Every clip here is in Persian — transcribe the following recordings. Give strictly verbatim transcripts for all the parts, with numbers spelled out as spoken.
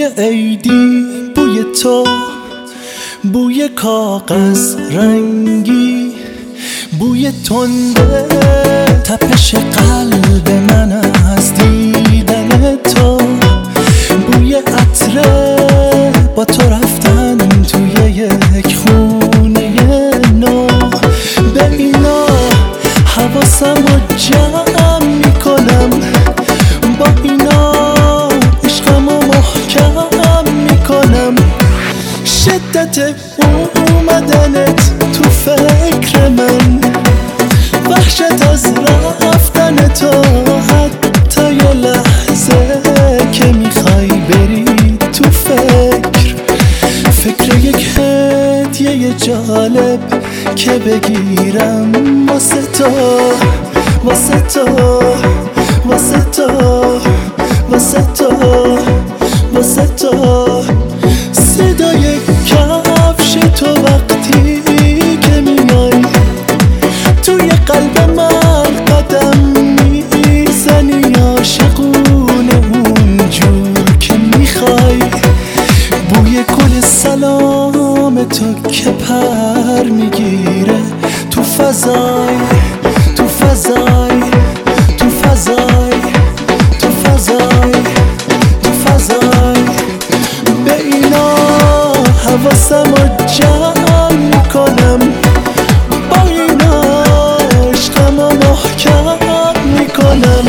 بوی عیدی، بوی تو، بوی کاغذ رنگی، بوی تنده تپش قلب من از دیدن تو، بوی عطره با تو رفتن توی یک خونه نو. به اینا حواسم رو جمع میکنم، با اینا عشقم رو محکم میکنم. شدت اومدنت تو فکر من، وحشت از رفتن تو، حتی یه لحظه که میخوای بری تو فکر، فکر یک هدیه جالب که بگیرم واسه تو، واسه تو، واسه تو، واسه تو، واسه تو. صدای کفش تو وقتی که میای توی قلب من قدم میزنی، عاشقونه اونجور که میخوای. بوی گل سلام تو که پر میگیره تو فضای، تو فضای، تو فضای، تو فضای، تو فضای. به اینا حواسم رو جمع میکنم، با اینا عشقم رو محکم میکنم.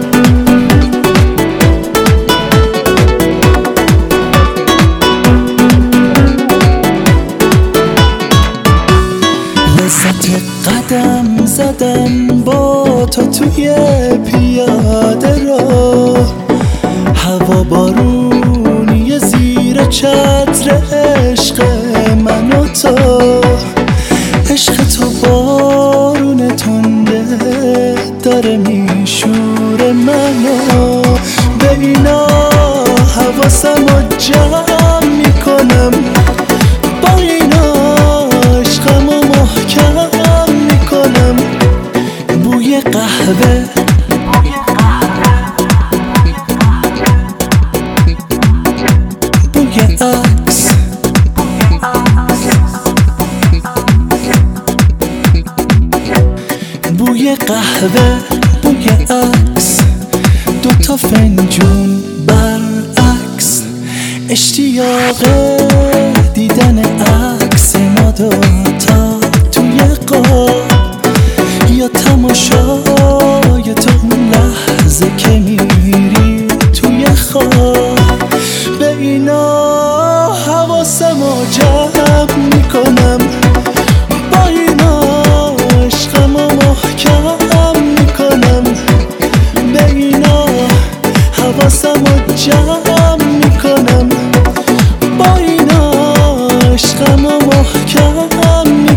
لذت قدم زدن با تو توی پیاده رو، هوا بارونی زیر چتر عشق من و تو، عشق تو بارون تنده داره میشوره منو. به اینا حواسم رو جمع میکنم، با اینا عشقم رو محکم میکنم. بوی قهوه، بوی عکس، بوی قهوه، بوی عکس، دوتا فنجون برعکس، اشتیاق دیدن عکس ما دوتا توی قاب، یا تماشای تو اون لحظه که میری توی خواب. به اینا حواسم رو جمع میکنم، با اینا عشقم رو محکم میکنم. به اینا حواسم رو جمع میکنم، با اینا عشقم رو محکم میکنم.